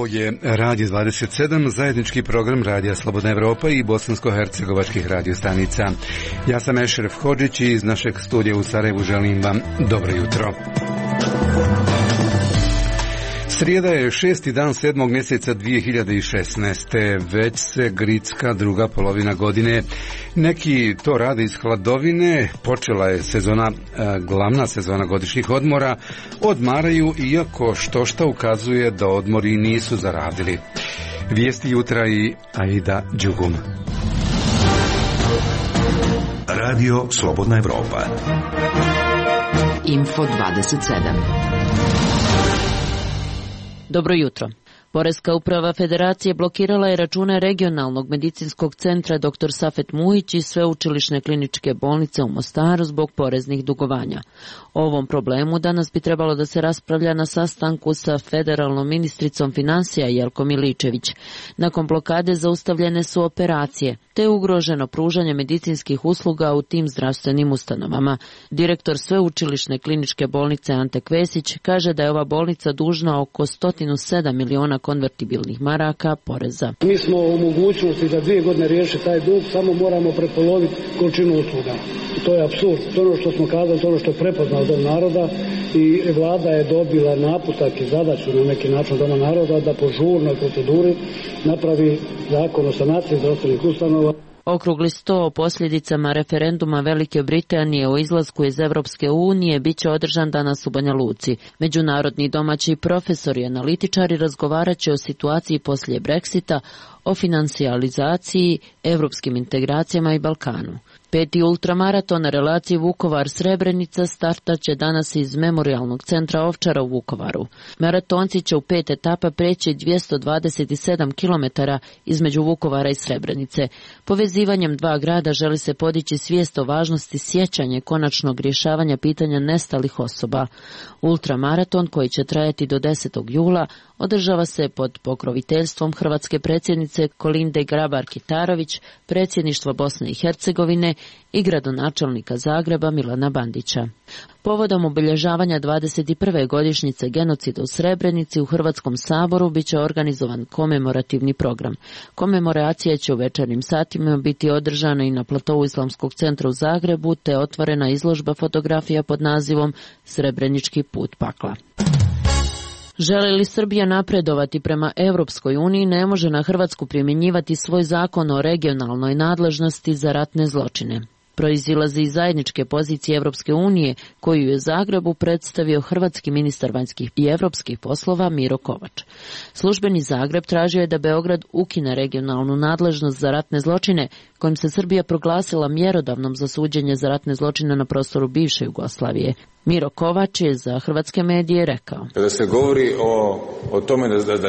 Ovo je Radio 27, zajednički program Radija Slobodna Evropa i bosansko-hercegovačkih radiostanica. Ja sam Ešref Hodžić i iz našeg studija u Sarajevu želim vam dobro jutro. Srijeda je 6. dan 7. mjeseca 2016. Već se gricka druga polovina godine. Neki to rade iz hladovine. Počela je glavna sezona godišnjih odmora. Odmaraju, iako štošta ukazuje da odmori nisu zaradili. Vijesti jutra i Aida Đugum. Radio Slobodna Evropa. Info 27. Dobro jutro. Poreska uprava Federacije blokirala je račune regionalnog medicinskog centra Dr. Safet Mujić i sveučilišne kliničke bolnice u Mostaru zbog poreznih dugovanja. O ovom problemu danas bi trebalo da se raspravlja na sastanku sa federalnom ministricom financija Jelkom Miličević. Nakon blokade zaustavljene su operacije, te je ugroženo pružanje medicinskih usluga u tim zdravstvenim ustanovama. Direktor sveučilišne kliničke bolnice Ante Kvesić kaže da je ova bolnica dužna oko 107 miliona konvertibilnih maraka poreza. Mi smo u mogućnosti za 2 godine riješiti taj dug, samo moramo prepoloviti količinu usluga. To je apsurd. To je ono što smo kazali, to je ono što je prepoznao Dom naroda i vlada je dobila naputak i zadaću na neki način Doma naroda da po žurnoj proceduri napravi zakon o sanaciji zdravstvenih ustanova. Okrugli sto o posljedicama referenduma Velike Britanije o izlasku iz Evropske unije bit će održan danas u Banja Luci. Međunarodni domaći profesori i analitičari razgovarat će o situaciji poslije Brexita, o financijalizaciji, evropskim integracijama i Balkanu. 5. ultramaraton na relaciji Vukovar-Srebrenica startat će danas iz Memorijalnog centra Ovčara u Vukovaru. Maratonci će u 5 etapa preći 227 km između Vukovara i Srebrenice. Povezivanjem dva grada želi se podići svijest o važnosti sjećanja konačnog rješavanja pitanja nestalih osoba. Ultramaraton, koji će trajati do 10. jula, održava se pod pokroviteljstvom hrvatske predsjednice Kolinde Grabar-Kitarović, predsjedništva Bosne i Hercegovine i gradonačelnika Zagreba Milana Bandića. Povodom obilježavanja 21. godišnjice genocida u Srebrenici u Hrvatskom saboru bit će organizovan komemorativni program. Komemoracija će u večernjim satima biti održana i na platovu Islamskog centra u Zagrebu, te otvorena izložba fotografija pod nazivom Srebrenički put pakla. Želi li Srbija napredovati prema Europskoj uniji, ne može na Hrvatsku primjenjivati svoj zakon o regionalnoj nadležnosti za ratne zločine. Proizilazi iz zajedničke pozicije Europske unije, koju je Zagrebu predstavio hrvatski ministar vanjskih i europskih poslova Miro Kovač. Službeni Zagreb tražio je da Beograd ukine regionalnu nadležnost za ratne zločine, kojim se Srbija proglasila mjerodavnom za suđenje za ratne zločine na prostoru bivše Jugoslavije. Miro Kovač je za hrvatske medije rekao: Kada se govori o tome da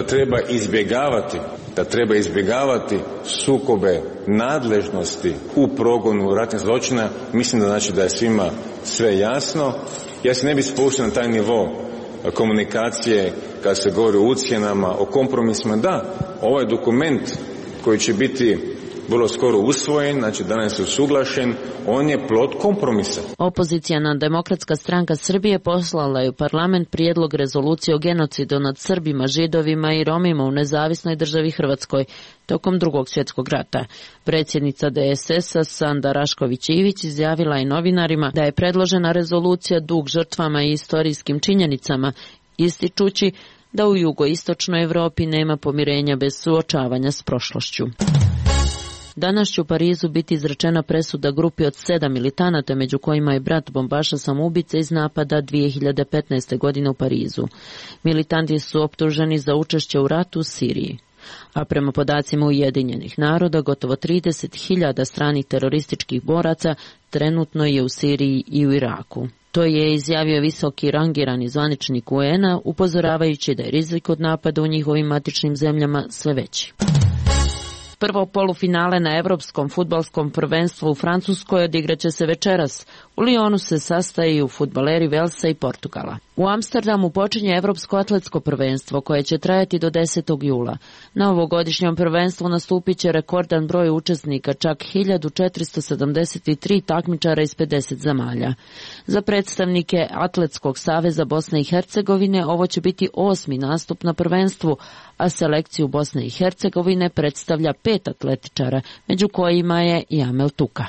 treba izbjegavati sukobe nadležnosti u progonu ratnih zločina, mislim da znači da je svima sve jasno. Ja se ne bih spuštao na taj nivo komunikacije kada se govori o ucjenama, o kompromisima. Da, ovaj dokument koji će biti vrlo skoro usvojen, znači danas je usuglašen, on je plod kompromisa. Opozicijana Demokratska stranka Srbije poslala je u parlament prijedlog rezolucije o genocidu nad Srbima, Židovima i Romima u nezavisnoj državi Hrvatskoj tokom Drugog svjetskog rata. Predsjednica DSS-a Sanda Rašković-Ivić izjavila je novinarima da je predložena rezolucija dug žrtvama i istorijskim činjenicama, ističući da u jugoistočnoj Europi nema pomirenja bez suočavanja s prošlošću. Danas će u Parizu biti izrečena presuda grupi od 7 militanata, među kojima je brat bombaša samoubice iz napada 2015. godine u Parizu. Militanti su optuženi za učešće u ratu u Siriji. A prema podacima Ujedinjenih naroda, gotovo 30.000 stranih terorističkih boraca trenutno je u Siriji i u Iraku. To je izjavio visoki rangirani zvaničnik UN-a, upozoravajući da je rizik od napada u njihovim matičnim zemljama sve veći. Prvo polufinale na Evropskom fudbalskom prvenstvu u Francuskoj odigraće se večeras. U Lyonu se sastaju fudbaleri Velsa i Portugala. U Amsterdamu počinje Evropsko atletsko prvenstvo koje će trajati do 10. jula. Na ovogodišnjem prvenstvu nastupit će rekordan broj učesnika, čak 1473 takmičara iz 50 zemalja. Za predstavnike Atletskog saveza Bosne i Hercegovine ovo će biti 8. nastup na prvenstvu, a selekciju Bosne i Hercegovine predstavlja 5 atletičara, među kojima je i Amel Tuka.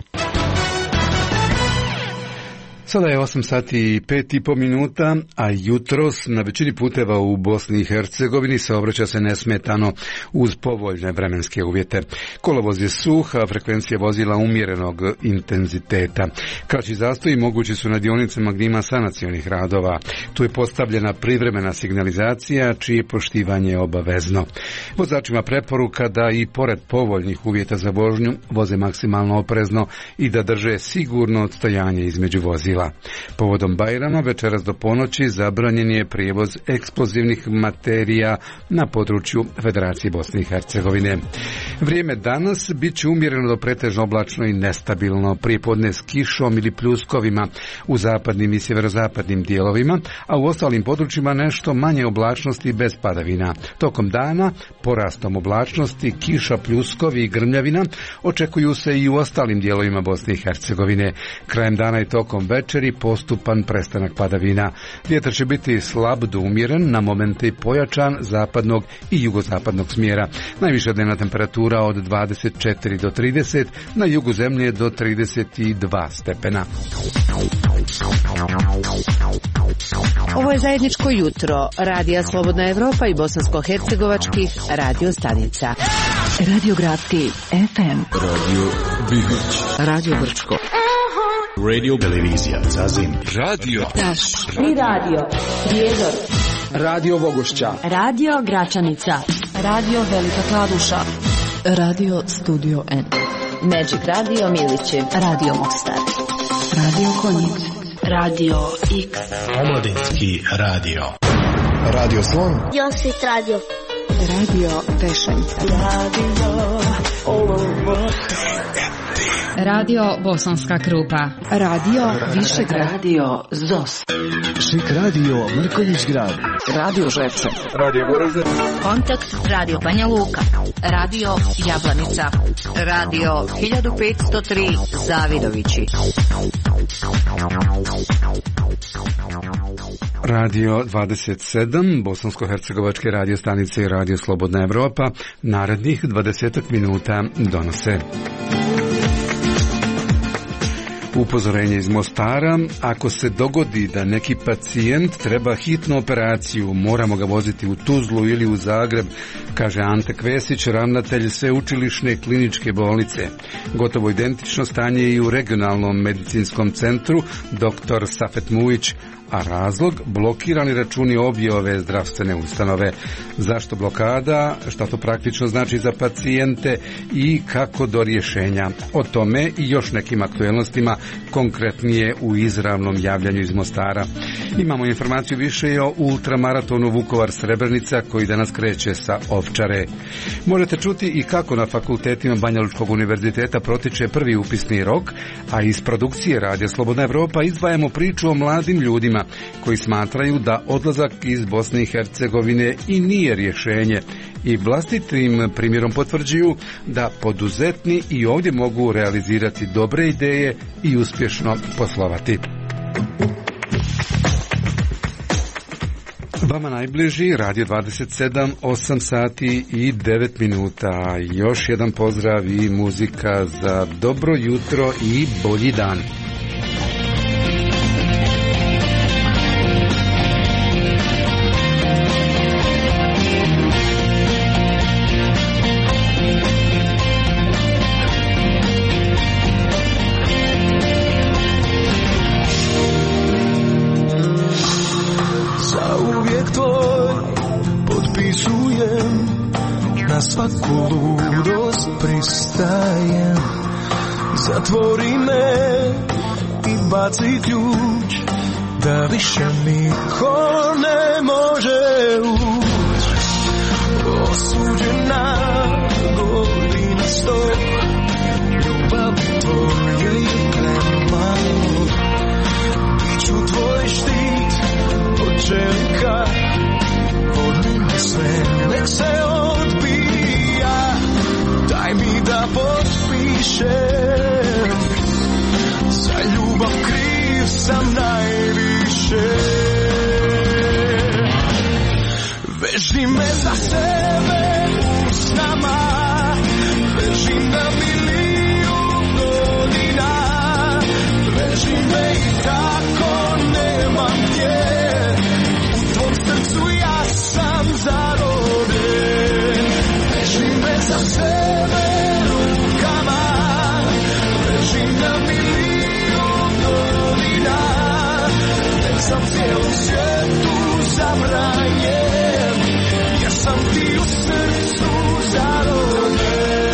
Sada je 8 sati i 5,5 minuta, a jutros na većini puteva u Bosni i Hercegovini saobraća se nesmetano uz povoljne vremenske uvjete. Kolovoz je suh, a frekvencija vozila umjerenog intenziteta. Kraći zastoji mogući su na dionicama gdje ima sanacionih radova. Tu je postavljena privremena signalizacija, čije poštivanje obavezno. Vozačima preporuka da i pored povoljnih uvjeta za vožnju voze maksimalno oprezno i da drže sigurno odstojanje između vozila. Povodom Bajrama večeras do ponoći zabranjen je prijevoz eksplozivnih materija na području Federacije Bosne i Hercegovine. Vrijeme danas bit će umjereno do pretežno oblačno i nestabilno, prijepodne s kišom ili pljuskovima u zapadnim i sjeverozapadnim dijelovima, a u ostalim područjima nešto manje oblačnosti bez padavina. Tokom dana porastom oblačnosti, kiša, pljuskovi i grmljavina očekuju se i u ostalim dijelovima Bosne i Hercegovine. Krajem dana i tokom večeri postupan prestanak padavina. Vjetar će biti slab do umjeren, na momente i pojačan zapadnog i jugozapadnog smjera. Najviša dnevna temperatura od 24 do 30, na jugu zemlje do 32 stepena. Ovo je zajedničko jutro Radija Slobodna Evropa i bosansko-hercegovačkih radio stanica. Radio Grafti FM, Radio Bibić, Radio Brčko, Radio Televizija Zazim, Radio Taš i Radio Prijedor, Radio Vogošća, Radio Gračanica, Radio Velika Kladuša, Radio Studio N, Magic Radio Milići, Radio Mostar, Radio Konjic, Radio X, Omladinski radio, Radio Slon, Josit Radio, Radio Pešanica, Radio Bosanska Krupa, Radio Višegrad, Radio ZOS, Šik radio Mrkonjić grad, Radio Žepče, Radio Goražde, Kontakt Radio Banja Luka, Radio Jablanica, Radio 1503 Zavidovići, Radio 27, bosansko-hercegovačke radio stanice i Radio Slobodna Evropa, narednih 20 minuta donose. Upozorenje iz Mostara: ako se dogodi da neki pacijent treba hitnu operaciju, moramo ga voziti u Tuzlu ili u Zagreb, kaže Ante Kvesić, ravnatelj Sveučilišne kliničke bolnice. Gotovo identično stanje i u regionalnom medicinskom centru Dr. Safet Mujić, a razlog blokirani računi obje ove zdravstvene ustanove. Zašto blokada, šta to praktično znači za pacijente i kako do rješenja? O tome i još nekim aktuelnostima, konkretnije u izravnom javljanju iz Mostara. Imamo informaciju više i o ultramaratonu Vukovar-Srebrenica koji danas kreće sa Ovčare. Možete čuti i kako na fakultetima Banja Lučkog univerziteta protiče prvi upisni rok, a iz produkcije Radija Slobodna Evropa izdvajamo priču o mladim ljudima koji smatraju da odlazak iz Bosne i Hercegovine i nije rješenje i vlastitim primjerom potvrđuju da poduzetni i ovdje mogu realizirati dobre ideje i uspješno poslovati. Vama najbliži Radio 27, 8 sati i 9 minuta. Još jedan pozdrav i muzika za dobro jutro i bolji dan. Svaku ludost pristajem, zatvori me i baci ključ, da više niko ne može ući. Osuđena godina 100, ljubavi tvoje je premalo. Biću tvoj štit, od više. Za ljubav kriv sam najviše. Veži me za sebe u snama, veži na milion godina, veži me i tako nemam gdje, u tvom srcu ja sam zarobljen. Veži me za sebe rukama, veži na milion godina, nek sam cijelom svijetu zabranjen, jer sam ti u srcu zarobljen.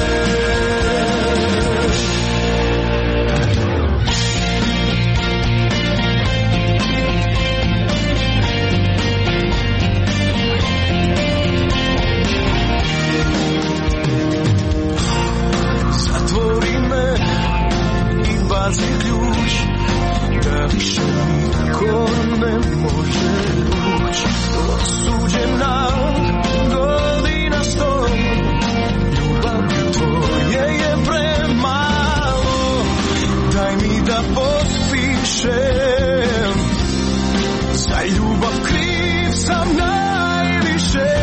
Zatvori me i baci ključ, da više niko ne može ući. Osuđena godina 100, ljubav tvoje je premalo, daj mi da potpišem, za ljubav kriv sam najviše.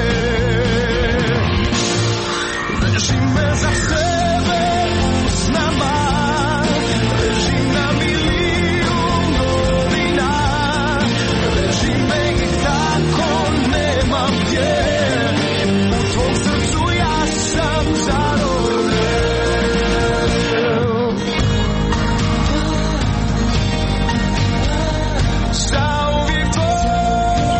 Veži me za sebe u snama, veži na milion godina, veži me i tako nemam gdje, u tvom srcu ja sam zarobljen. Zauvijek tvoj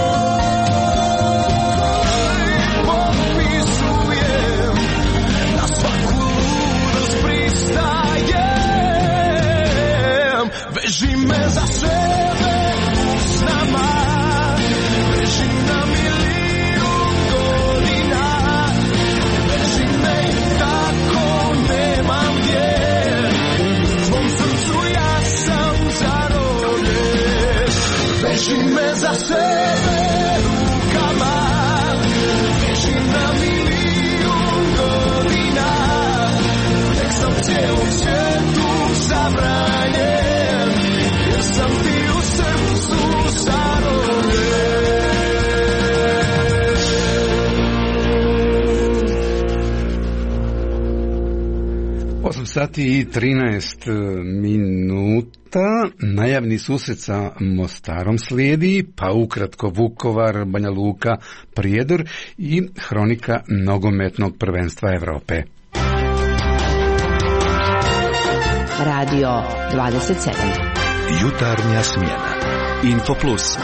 potpisujem, na svaku ludost pristajem. Veži me za sebe u snama, veži na milion godina, veži me i tako nemam gdje, u tvom srcu ja sam zarobljen. Veži me za sebe rukama, veži na milion godina, nek sam cijelom svijetu zabranjen, jer sam ti u srcu zarobljen. 8 sati i 13 minuta, najavni susret sa Mostarom slijedi, pa ukratko Vukovar, Banja Luka, Prijedor i hronika nogometnog prvenstva Europe. Radio 27. Jutarnja smjena. Info Plus.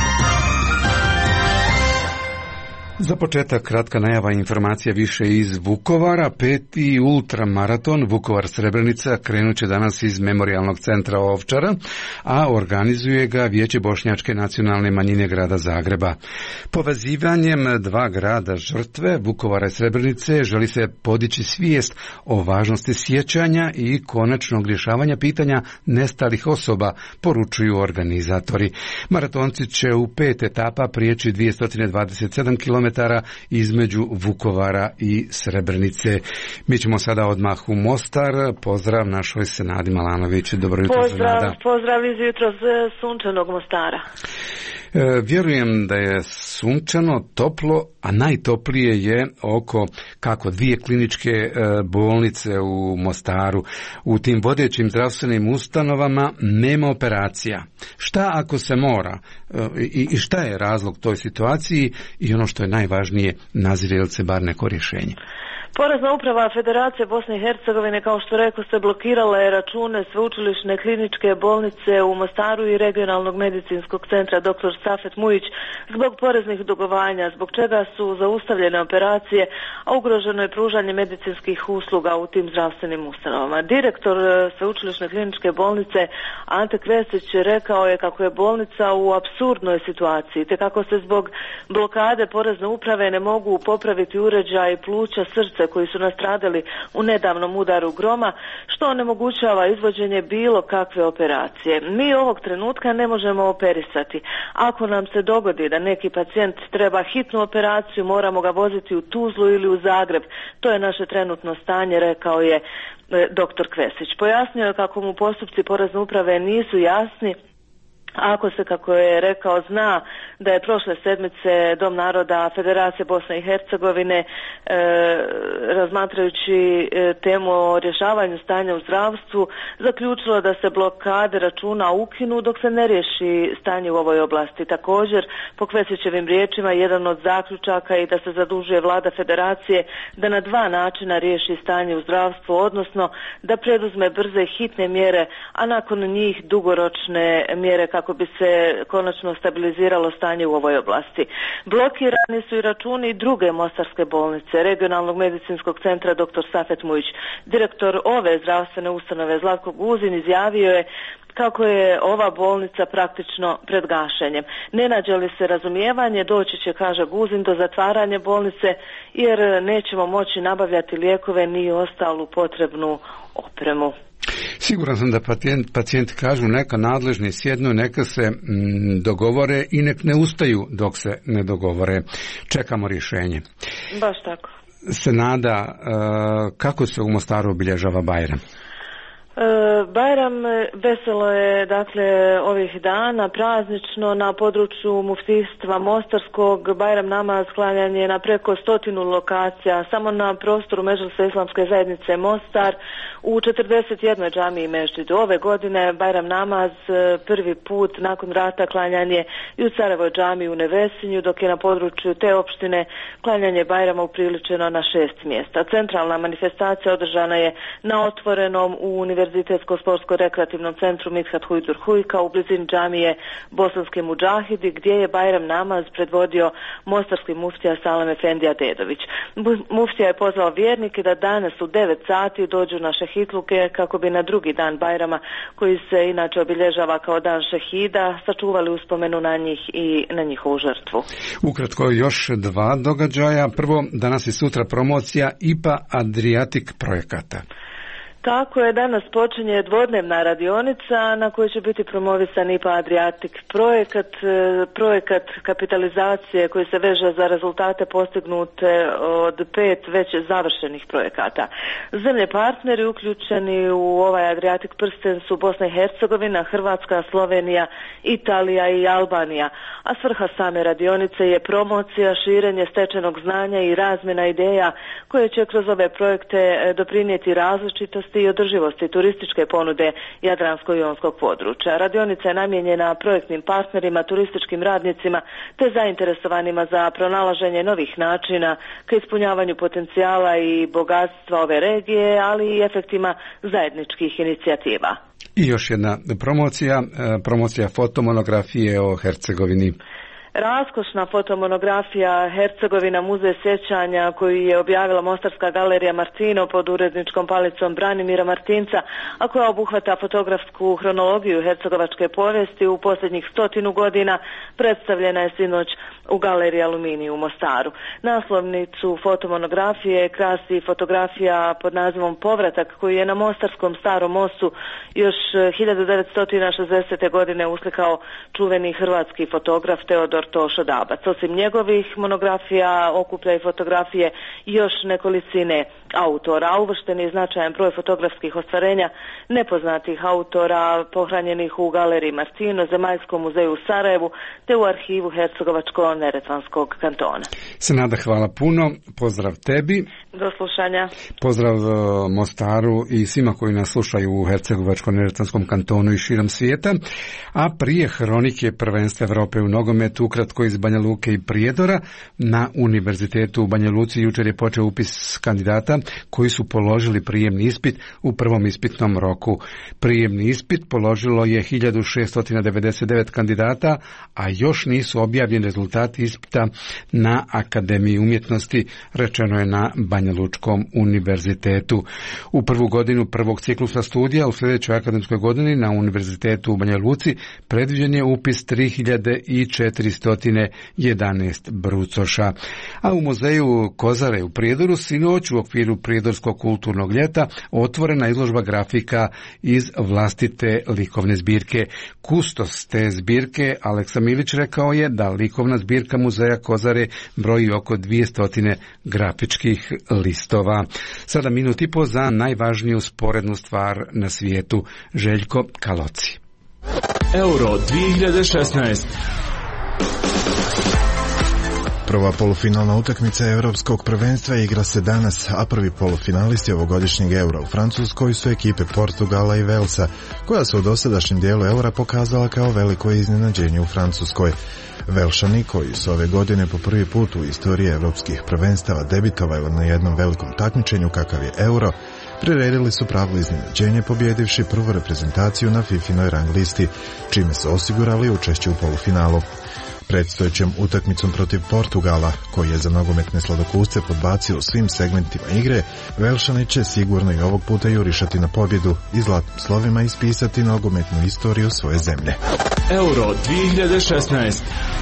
Za početak kratka najava informacija više iz Vukovara. 5. ultramaraton Vukovar-Srebrenica krenut će danas iz Memorijalnog centra Ovčara, a organizuje ga Vijeće Bošnjačke nacionalne manjine grada Zagreba. Povezivanjem dva grada žrtve, Vukovara i Srebrenice, želi se podići svijest o važnosti sjećanja i konačnog rješavanja pitanja nestalih osoba, poručuju organizatori. Maratonci će u 5 etapa prijeći 227 km između Vukovara i Srebrenice. Mi ćemo sada odmah u Mostar. Pozdrav našoj Senadi Malanović. Dobro jutro, Senada. Pozdrav iz jutros sunčanog Mostara. Vjerujem da je sunčano, toplo, a najtoplije je oko kako 2 kliničke bolnice u Mostaru. U tim vodećim zdravstvenim ustanovama nema operacija. Šta ako se mora? I šta je razlog toj situaciji? I ono što je najvažnije, nazire li se bar neko rješenje? Porezna uprava Federacije Bosne i Hercegovine, kao što rekao se, blokirala je račune sveučilišne kliničke bolnice u Mostaru i regionalnog medicinskog centra dr. Safet Mujić zbog poreznih dugovanja, zbog čega su zaustavljene operacije, a ugroženo je pružanje medicinskih usluga u tim zdravstvenim ustanovama. Direktor sveučilišne kliničke bolnice Ante Kvesić rekao je kako je bolnica u apsurdnoj situaciji, te kako se zbog blokade porezne uprave ne mogu popraviti uređaj pluća, srca bolnice koji su nastradali u nedavnom udaru groma, što onemogućava izvođenje bilo kakve operacije. Mi ovog trenutka ne možemo operisati. Ako nam se dogodi da neki pacijent treba hitnu operaciju, moramo ga voziti u Tuzlu ili u Zagreb. To je naše trenutno stanje, rekao je dr. Kvesić. Pojasnio je kako mu postupci porezne uprave nisu jasni, ako se, kako je rekao, zna da je prošle sedmice Dom naroda Federacije Bosne i Hercegovine razmatrajući temu o rješavanju stanja u zdravstvu zaključilo da se blokade računa ukinu dok se ne riješi stanje u ovoj oblasti. Također, po Kvesićevim riječima, jedan od zaključaka je da se zadužuje vlada Federacije da na dva načina riješi stanje u zdravstvu, odnosno da preduzme brze i hitne mjere, a nakon njih dugoročne mjere kako bi se konačno stabiliziralo stanje u ovoj oblasti. Blokirani su i računi druge mostarske bolnice, regionalnog medicinskog centra dr. Safet Mujić. Direktor ove zdravstvene ustanove Zlatko Guzin izjavio je kako je ova bolnica praktično pred gašenjem. Ne nađe li se razumijevanje, doći će, kaže Guzin, do zatvaranja bolnice jer nećemo moći nabavljati lijekove ni ostalu potrebnu opremu. Siguran sam da pacijenti kažu neka nadležni sjednu, neka se dogovore i nek ne ustaju dok se ne dogovore. Čekamo rješenje. Baš tako. Senada, kako se u Mostaru obilježava Bajram? Bajram veselo je, dakle, ovih dana, praznično na području muftijstva Mostarskog. Bajram namaz sklanjan je na preko 100 lokacija, samo na prostoru Medžlisa Islamske zajednice Mostar u 41 džamiji Mežđidu. Ove godine Bajram namaz prvi put nakon rata klanjan je i u Carevoj džamiji u Nevesinju, dok je na području te opštine klanjanje Bajrama upriličeno na 6 mjesta. Centralna manifestacija održana je na otvorenom u Univerzitetsko-sportsko-rekreativnom centru Mithat Hujdur Hujka u blizini džamije Bosanske Mudžahidi, gdje je Bajram namaz predvodio mostarski muftija Salem Efendija Dedović. Muftija je pozvao vjernike da danas u 9 sati dođu na šehitluke kako bi na drugi dan Bajrama, koji se inače obilježava kao dan šehida, sačuvali uspomenu na njih i na njihovu žrtvu. Ukratko još dva događaja. Prvo, danas i sutra promocija IPA Adriatic projekata. Tako je, danas počinje dvodnevna radionica na kojoj će biti promovisan IPA Adriatic projekat kapitalizacije koji se veže za rezultate postignute od 5 već završenih projekata. Zemlje partneri uključeni u ovaj Adriatic prsten su Bosna i Hercegovina, Hrvatska, Slovenija, Italija i Albanija, a svrha same radionice je promocija, širenje stečenog znanja i razmjena ideja koje će kroz ove projekte doprinijeti različitosti i održivosti turističke ponude Jadransko-jonskog područja. Radionica je namijenjena projektnim partnerima, turističkim radnicima te zainteresovanima za pronalaženje novih načina ka ispunjavanju potencijala i bogatstva ove regije, ali i efektima zajedničkih inicijativa. I još jedna promocija fotomonografije o Hercegovini. Raskošna fotomonografija Hercegovina, muzej sjećanja koju je objavila Mostarska galerija Martino pod uredničkom palicom Branimira Martinca, a koja obuhvata fotografsku hronologiju hercegovačke povijesti u posljednjih 100 godina, predstavljena je sinoć u galeriji Aluminij u Mostaru. Naslovnicu fotomonografije krasi fotografija pod nazivom Povratak, koji je na Mostarskom starom mostu još 1960. godine uslikao čuveni hrvatski fotograf Teodor Tošo Dabac. Osim njegovih monografija okuplja i fotografije još nekolicine autora, a uvršten je značajan broj fotografskih ostvarenja nepoznatih autora pohranjenih u galeriji Martino, Zemaljskom muzeju u Sarajevu te u arhivu Hercegovačko-Neretvanskog kantona. Senada, hvala puno, pozdrav tebi. Do slušanja. Pozdrav Mostaru i svima koji nas slušaju u Hercegovačko-Neretvanskom kantonu i širom svijeta. A prije hronike prvenstva Evrope u nogometu, ukratko iz Banja Luke i Prijedora, na Univerzitetu u Banja Luci jučer je počeo upis kandidata koji su položili prijemni ispit u prvom ispitnom roku. Prijemni ispit položilo je 1699 kandidata, a još nisu objavljeni rezultati ispita na Akademiji umjetnosti, rečeno je na Banja Lučkom univerzitetu. U prvu godinu prvog ciklusa studija u sljedećoj akademskoj godini na Univerzitetu u Banja Luci predviđen je upis 3400 211 brucoša. A u muzeju Kozare u Prijedoru sinoć u okviru Prijedorskog kulturnog ljeta otvorena izložba grafika iz vlastite likovne zbirke. Kustos te zbirke Aleksa Milić rekao je da likovna zbirka muzeja Kozare broji oko 200 grafičkih listova. Sada minut i po za najvažniju sporednu stvar na svijetu. Željko Kaloci. Euro 2016. Prva polufinalna utakmica Europskog prvenstva igra se danas, a prvi polufinalisti ovogodišnjeg Eura u Francuskoj su ekipe Portugala i Velsa, koja su u dosadašnjem dijelu Eura pokazala kao veliko iznenađenje u Francuskoj. Velšani, koji su ove godine po prvi put u istoriji europskih prvenstava debitovali na jednom velikom takmičenju kakav je Euro, priredili su pravo iznenađenje pobjedivši prvu reprezentaciju na FIFInoj rang listi, čime su osigurali učešće u polufinalu. Predstojećom utakmicom protiv Portugala, koji je za nogometne sladokusce podbacio u svim segmentima igre, Velšani će sigurno i ovog puta jurišati na pobjedu i zlatnim slovima ispisati nogometnu istoriju svoje zemlje. Euro 2016.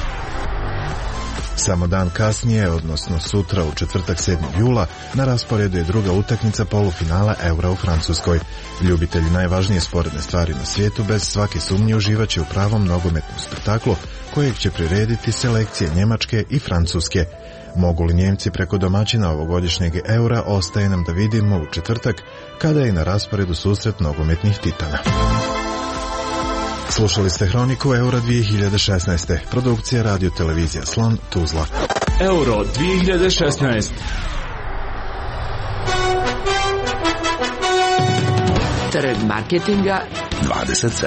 Samo dan kasnije, odnosno sutra u četvrtak 7. jula, na rasporedu je druga utakmica polufinala Eura u Francuskoj. Ljubitelji najvažnije sporedne stvari na svijetu bez svake sumnje uživaće u pravom nogometnom spektaklu kojeg će prirediti selekcije Njemačke i Francuske. Mogu li Njemci preko domaćina ovogodišnjeg Eura, ostaje nam da vidimo u četvrtak, kada je na rasporedu susret nogometnih titana. Slušali ste Hroniku Eura 2016. Produkcija Radio Televizija Slon, Tuzla. Euro 2016. Trg marketinga 27.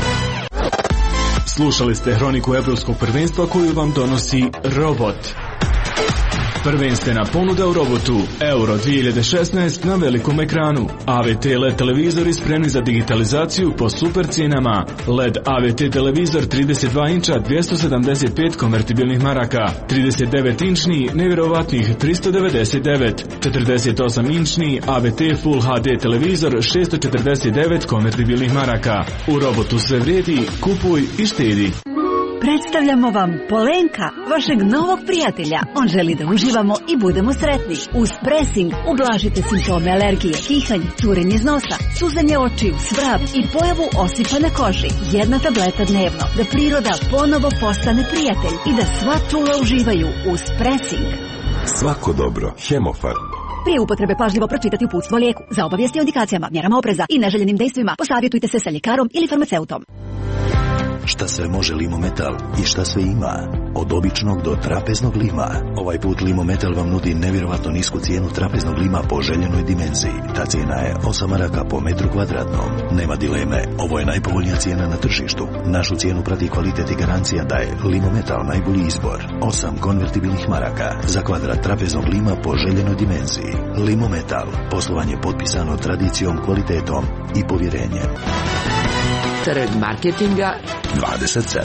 Slušali ste Hroniku Evropskog prvenstva koju vam donosi Robot. Prvenstvena ponuda u Robotu Euro 2016 na velikom ekranu. AVT LED televizori spremni za digitalizaciju po super cijenama. LED AVT televizor 32 inča 275 konvertibilnih maraka. 39 inčni nevjerovatnih 399. 48 inčni AVT Full HD televizor 649 konvertibilnih maraka. U Robotu sve vrijedi, kupuj i štedi. Predstavljamo vam Polenka, vašeg novog prijatelja. On želi da uživamo i budemo sretni. Uz Pressing ublažite simptome alergije, kihanje, curenje iz nosa, suzanje očiju, svrab i pojavu osipa na koži. 1 tableta dnevno, da priroda ponovo postane prijatelj i da sva čula uživaju uz Pressing. Svako dobro, Hemofarm. Prije upotrebe pažljivo pročitati uputstvo o lijeku. Za obavijesti o indikacijama, mjerama opreza i neželjenim dejstvima posavjetujte se sa ljekarom ili farmaceutom. Šta sve može Limometal i šta sve ima? Od običnog do trapeznog lima. Ovaj put Limometal vam nudi nevjerovatno nisku cijenu trapeznog lima po željenoj dimenziji. Ta cijena je 8 maraka po metru kvadratnom. Nema dileme, ovo je najpovoljnija cijena na tržištu. Našu cijenu prati kvalitet i garancija da je Limometal najbolji izbor. 8 konvertibilnih maraka za kvadrat trapeznog lima po željenoj dimenziji. Limometal, poslovanje potpisano tradicijom, kvalitetom i povjerenjem. Trg marketinga 27.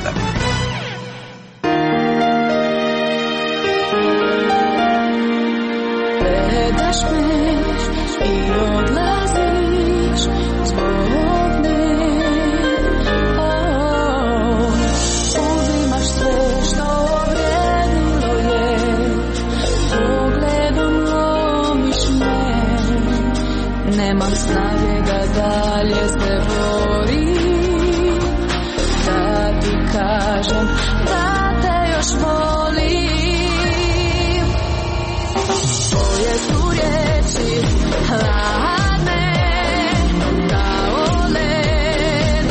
Predaš me i odlaziš zbog me. Uzimaš sve što vredilo je, pogledom lomiš me. Nemam snage da dalje se borim, kažem da te još volim. Tvoje su riječi hladne kao led,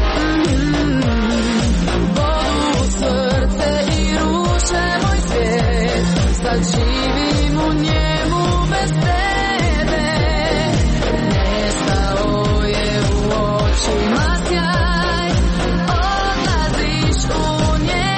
bodu u srce i ruše moj svijet. Sad živim u njemu bez tebe. Nestao je u očima sjaj, u njemu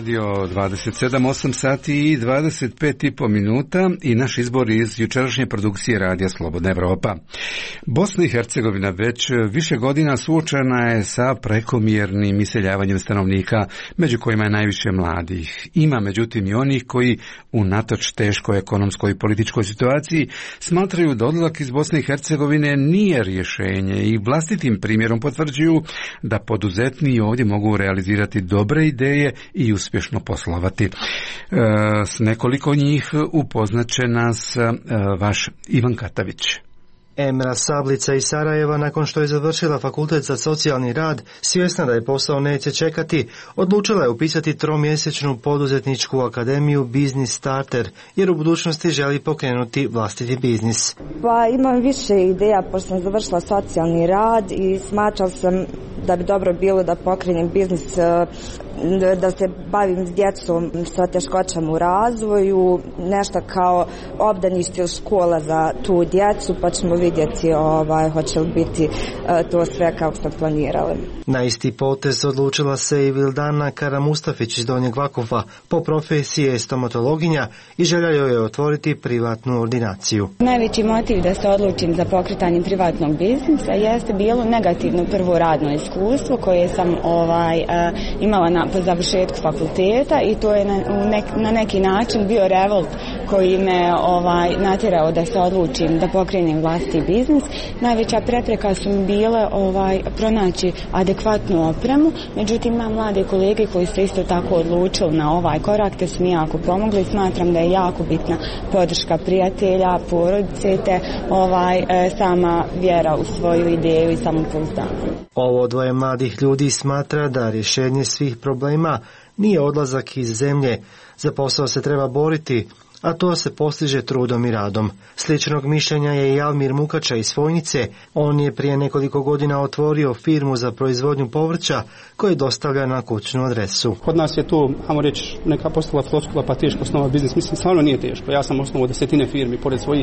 Radio 27, 8 sati i 25,5 minuta i naš izbor iz jučerašnje produkcije Radija Slobodna Evropa. Bosna i Hercegovina već više godina suočena je sa prekomjernim iseljavanjem stanovnika, među kojima je najviše mladih. Ima međutim i onih koji unatoč teškoj ekonomskoj i političkoj situaciji smatraju da odlazak iz Bosne i Hercegovine nije rješenje i vlastitim primjerom potvrđuju da poduzetni ovdje mogu realizirati dobre ideje i uspješno poslovati. S nekoliko njih upoznaće nas vaš Ivan Katavić. Emra Sablica iz Sarajeva, nakon što je završila fakultet za socijalni rad, svjesna da je posao neće čekati, odlučila je upisati 3-mjesečnu poduzetničku akademiju Business Starter, jer u budućnosti želi pokrenuti vlastiti biznis. Pa imam više ideja, pošto sam završila socijalni rad i smatrala sam da bi dobro bilo da pokrenem biznis, da se bavim s djecom sa teškoćama u razvoju, nešto kao obdanište ili škola za tu djecu, pa ćemo vidjeti hoće li biti to sve kako smo planirali. Na isti potez odlučila se i Vildana Karamustafić iz Donjeg Vakufa, po profesiji je stomatologinja i želja joj je otvoriti privatnu ordinaciju. Najveći motiv da se odlučim za pokretanje privatnog biznisa jeste bilo negativno prvo radno iskustvo koje sam imala po završetku fakulteta i to je na neki način bio revolt koji me natjerao da se odlučim da pokrenem vlastiti biznis. Najveća prepreka su mi bile pronaći adekvatnu opremu, međutim imam mlade kolege koji su isto tako odlučili na ovaj korak te su mi jako pomogli. Smatram da je jako bitna podrška prijatelja, porodice te sama vjera u svoju ideju i samopouzdanje. Ovo dvoje mladih ljudi smatra da rješenje svih problema nije odlazak iz zemlje. Za posao se treba boriti, a to se postiže trudom i radom. Sličnog mišljenja je i Almir Mukača iz Vojnice. On je prije nekoliko godina otvorio firmu za proizvodnju povrća koje dostavlja na kućnu adresu. Kod nas je to, ajmo reći, neka postala floskula pa teško osnovati biznis. Mislim, stvarno nije teško. Ja sam osnovao 10 firmi pored svojih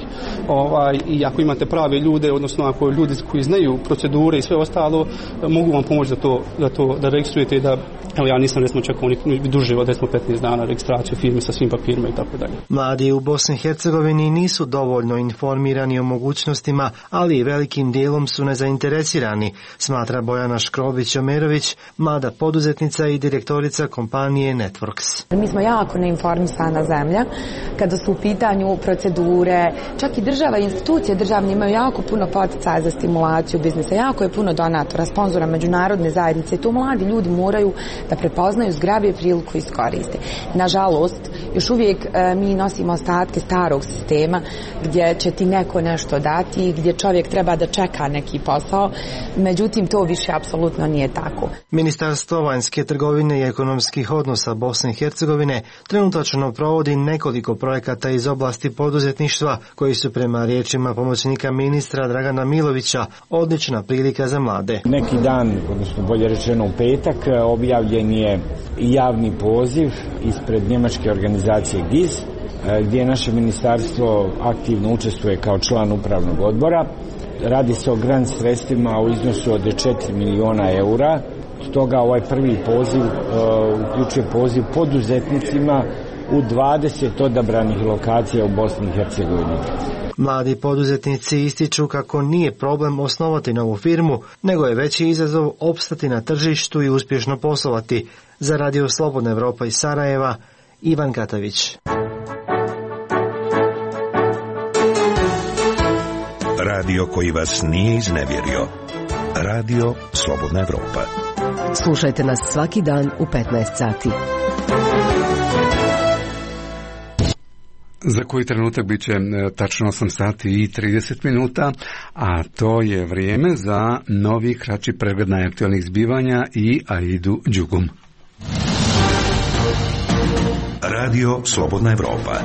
i ako imate prave ljude, odnosno ako ljudi koji znaju procedure i sve ostalo, mogu vam pomoći da registrujete i da, evo ja nisam recimo čekao duže od 15 dana registraciju firme sa svim papirima i tako dalje. Mladi u Bosni i Hercegovini nisu dovoljno informirani o mogućnostima, ali i velikim dijelom su nezainteresirani, smatra Bojana Škrobić-Omerović, mlada poduzetnica i direktorica kompanije Networks. Mi smo jako neinformisana zemlja kada su u pitanju procedure, čak i država i institucije državne imaju jako puno poticaja za stimulaciju biznisa, jako je puno donatora, sponzora međunarodne zajednice, tu mladi ljudi moraju da prepoznaju, zgrabe priliku i iskoriste. Nažalost, još uvijek mi nosimo ostatke starog sistema gdje će ti neko nešto dati, gdje čovjek treba da čeka neki posao, međutim to više apsolutno nije tako. Ministarstvo vanjske trgovine i ekonomskih odnosa Bosne i Hercegovine trenutačno provodi nekoliko projekata iz oblasti poduzetništva koji su prema riječima pomoćnika ministra Dragana Milovića odlična prilika za mlade. Neki dan, odnosno bolje rečeno u petak, objavljen je javni poziv ispred njemačke organizacije GIZ, gdje naše ministarstvo aktivno učestvuje kao član upravnog odbora. Radi se o grant sredstvima u iznosu od 4 miliona eura. Stoga ovaj prvi poziv uključuje poziv poduzetnicima u 20 odabranih lokacija u Bosni i Hercegovini. Mladi poduzetnici ističu kako nije problem osnovati novu firmu, nego je veći izazov opstati na tržištu i uspješno poslovati. Za Radio Slobodna Evropa iz Sarajeva, Ivan Katavić. Radio koji vas nije iznevjerio. Radio Slobodna Evropa. Slušajte nas svaki dan u 15 sati. Za koji trenutak bit će tačno 8 sati i 30 minuta, a to je vrijeme za novi kraći pregled najaktualnih zbivanja i Aidu Đugum. Radio Slobodna Evropa.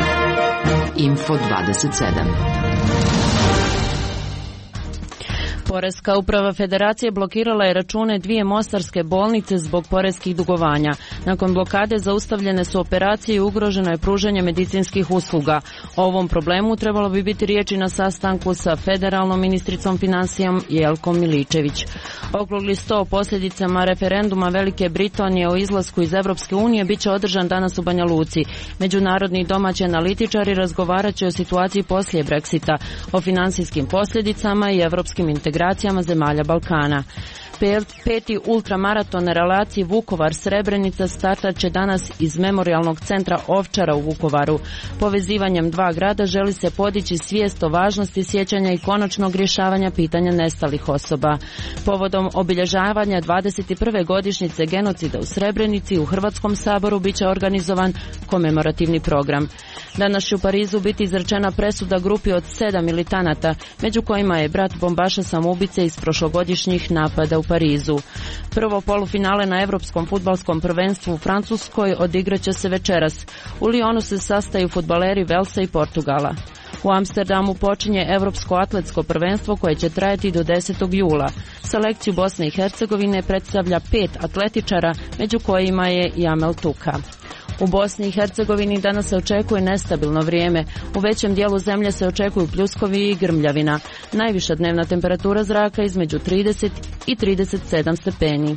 Info 27. Poreska uprava Federacije blokirala je račune 2 mostarske bolnice zbog poreskih dugovanja. Nakon blokade zaustavljene su operacije i ugroženo je pružanje medicinskih usluga. O ovom problemu trebalo bi biti riječi na sastanku sa federalnom ministricom financijom Jelkom Miličević. Okrugli sto o posljedicama referenduma Velike Britanije o izlasku iz Europske unije bit će održan danas u Banja Luci. Međunarodni i domaći analitičari razgovarat će o situaciji poslije Brexita, o financijskim posljedicama i europskim integracijama zemalja Balkana. Peti ultramaraton na relaciji Vukovar-Srebrenica startat će danas iz memorijalnog centra Ovčara u Vukovaru. Povezivanjem dva grada želi se podići svijest o važnosti sjećanja i konačnog rješavanja pitanja nestalih osoba. Povodom obilježavanja 21. godišnjice genocida u Srebrenici u Hrvatskom saboru bit će organizovan komemorativni program. Danas će u Parizu biti izrečena presuda grupi od 7 militanata, među kojima je brat bombaša samoubice iz prošlogodišnjih napada u Parizu. Prvo polufinale na Europskom fudbalskom prvenstvu u Francuskoj odigraće se večeras. U Lyonu se sastaju fudbaleri Velsa i Portugala. U Amsterdamu počinje Europsko atletsko prvenstvo koje će trajati do 10. jula. Selekciju Bosne i Hercegovine predstavlja 5 atletičara, među kojima je i Amel Tuka. U Bosni i Hercegovini danas se očekuje nestabilno vrijeme. U većem dijelu zemlje se očekuju pljuskovi i grmljavina. Najviša dnevna temperatura zraka između 30 i 37 stepeni.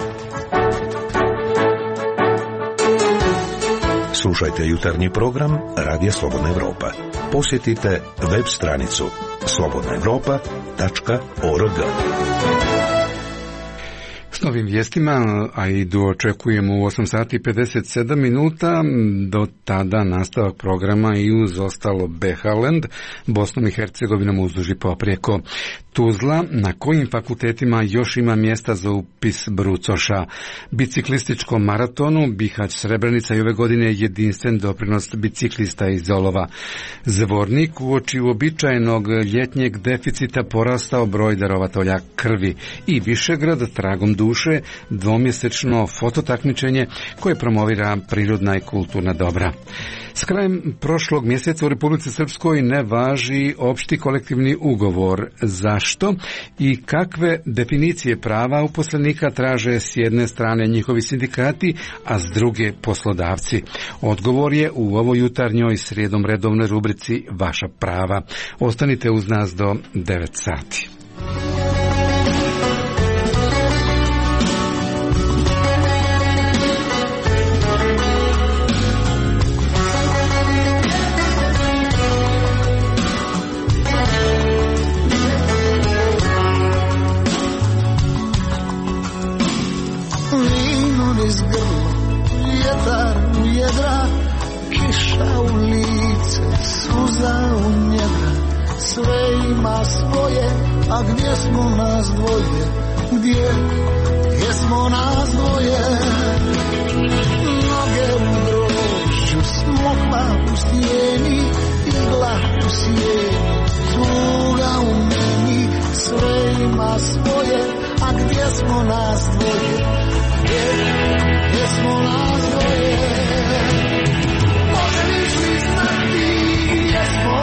Slušajte jutarnji program Radija Slobodna Evropa. Posjetite web stranicu slobodnaevropa.org. S novim vijestima, a i očekujemo u 8 sati i 57 minuta, do tada nastavak programa i uz ostalo Behaland, Bosnom i Hercegovinom uzduž i poprijeko. Tuzla, na kojim fakultetima još ima mjesta za upis brucoša. Biciklističkom maratonu Bihać Srebrenica i ove godine jedinstven doprinos biciklista iz Olova. Zvornik uoči uobičajenog ljetnjeg deficita porastao broj darovatelja krvi i Višegrad tragom duše dvomjesečno fototakmičenje koje promovira prirodna i kulturna dobra. S krajem prošlog mjeseca u Republici Srpskoj ne važi opšti kolektivni ugovor. Zašto i kakve definicije prava uposlenika traže s jedne strane njihovi sindikati, a s druge poslodavci? Odgovor je u ovoj jutarnjoj srijedom redovnoj rubrici Vaša prava. Ostanite uz nas do 9 sati. Sve ima svoje, a gdje smo nas dvoje? Gdje smo nas dvoje? Noge u grožđu, smokva u stijeni, igla u sjeni, tuga u meni. Sve ima svoje, a gdje smo nas dvoje? Gdje smo nas dvoje? Možeš li znati gdje smo?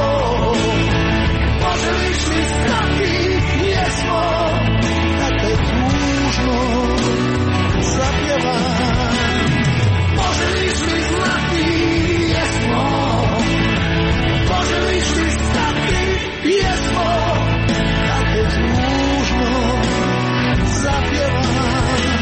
Možeš li znati gdje smo, kad te tužno zapjevam? Možeš li znati gdje smo? Možeš li znati gdje smo, kad te tužno zapjevam?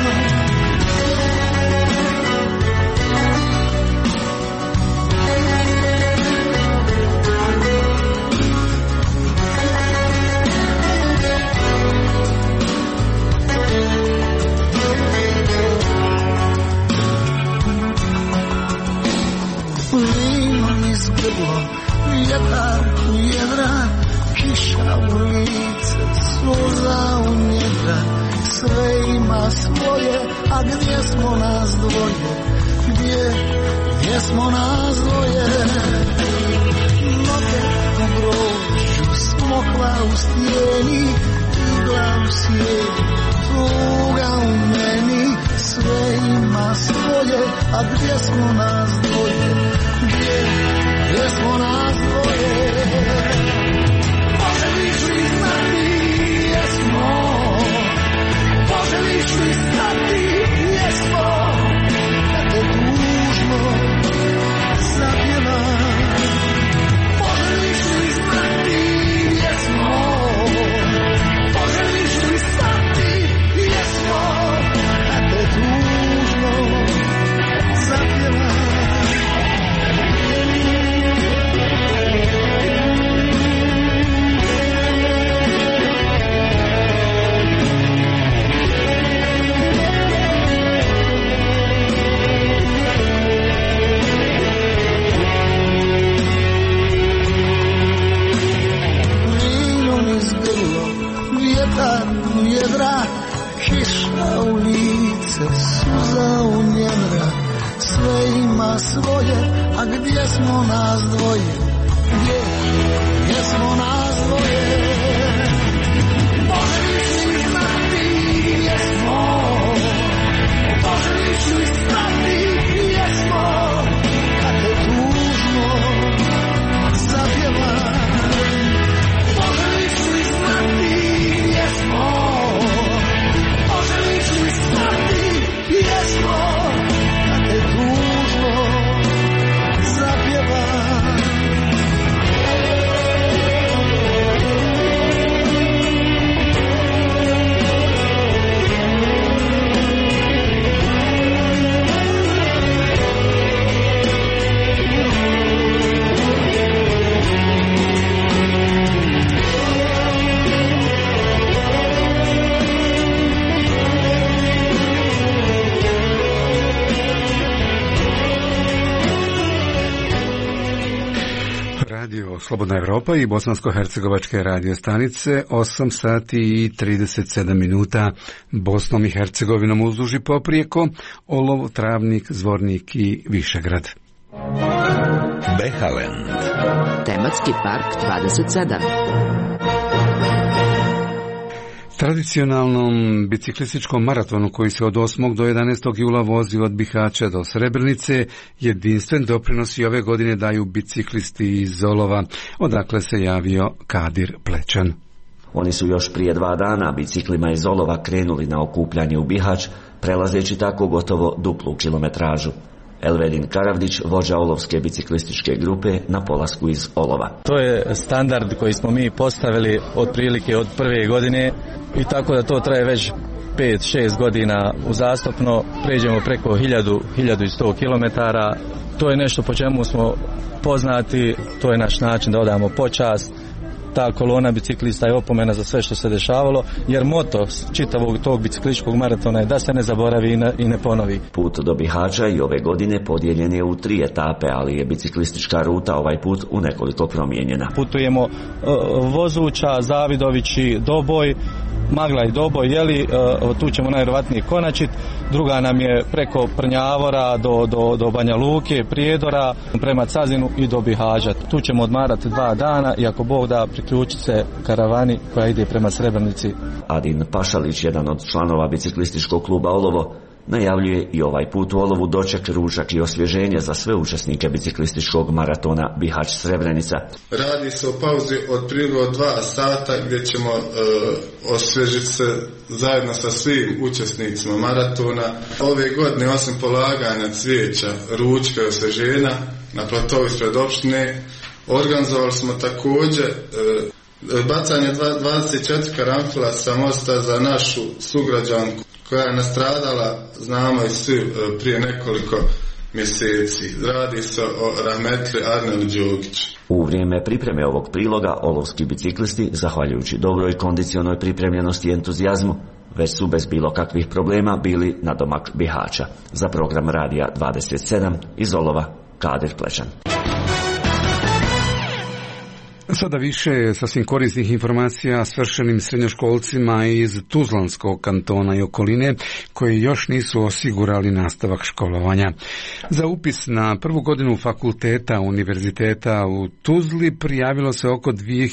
Vjetar u jedran, kiša u lice, suza u njega. Sve ima svoje, a gdje smo nas dvoje? Gdje smo nas dvoje? Noge u grožđu, smokva u stijeni, igla u sjeni, tuga u meni. Sve ima svoje, a gdje smo nas dvoje? Gdje smo nas dvoje? Možeš li znati gdje smo? stanu jedra, kiša u lice, suza u njedra. Sve ima svoje, a gdje smo nas dvoje? Gdje smo nas dvoje? Možeš li znati gdje smo? Možeš li znati gdje smo? Kad te tužno zapjevam. Možeš li znati gdje smo? Možeš li znati gdje smo? Kad te tužno zapjevam. Radio Slobodna Evropa i bosansko-hercegovačke radio stanice, 8 sati i 37 minuta, Bosnom i Hercegovinom uzduži poprijeko, Olov, Travnik, Zvornik i Višegrad. Behaland. Tematski park 27. Tradicionalnom biciklističkom maratonu koji se od 8. do 11. jula vozi od Bihaća do Srebrenice jedinstven doprinos i ove godine daju biciklisti iz Olova, odakle se javio Kadir Plečan. Oni su još prije 2 dana biciklima iz Olova krenuli na okupljanje u Bihać, prelazeći tako gotovo duplu kilometražu. Elvedin Karavdić, vođa olovske biciklističke grupe, na polasku iz Olova. To je standard koji smo mi postavili otprilike od prve godine i tako da to traje već 5-6 godina uzastopno. Pređemo preko 1100 km. To je nešto po čemu smo poznati, to je naš način da odamo počast. Ta kolona biciklista je opomena za sve što se dešavalo, jer moto čitavog tog biciklističkog maratona je da se ne zaboravi i ne ponovi. Put do Bihaća i ove godine podijeljen je u 3 etape, ali je biciklistička ruta ovaj put u nekoliko promijenjena. Putujemo Vozuća, Zavidovići, Doboj, Magla i Doboj, tu ćemo najvjerovatnije konačiti. Druga nam je preko Prnjavora do Banja Luke, Prijedora, prema Cazinu i do Bihaća. Tu ćemo odmarati 2 dana i ako Bog da priključiti se karavani koja ide prema Srebrenici. Adin Pašalić, jedan od članova biciklističkog kluba Olovo, najavljuje i ovaj put u Olovu doček, ručak i osvježenje za sve učesnike biciklističkog maratona Bihać-Srebrenica. Radi se o pauzi od prije od 2 sata gdje ćemo osvježiti se zajedno sa svim učesnicima maratona. Ove godine, osim polaganja cvijeća, ručka i osvježenja na platovu ispred opštine, organizovali smo također bacanje 24 karanfila sa mosta za našu sugrađanku koja je nastradala, znamo i svi, prije nekoliko mjeseci. Radi se o Rahmetli Arnelu Đogić. U vrijeme pripreme ovog priloga olovski biciklisti, zahvaljujući dobroj kondicionoj pripremljenosti i entuzijazmu, već su bez bilo kakvih problema bili na domak Bihaća. Za program Radija 27 iz Olova, Kadir Plečan. Sada više sasvim korisnih informacija svršenim srednjoškolcima iz Tuzlanskog kantona i okoline koji još nisu osigurali nastavak školovanja. Za upis na prvu godinu fakulteta univerziteta u Tuzli prijavilo se oko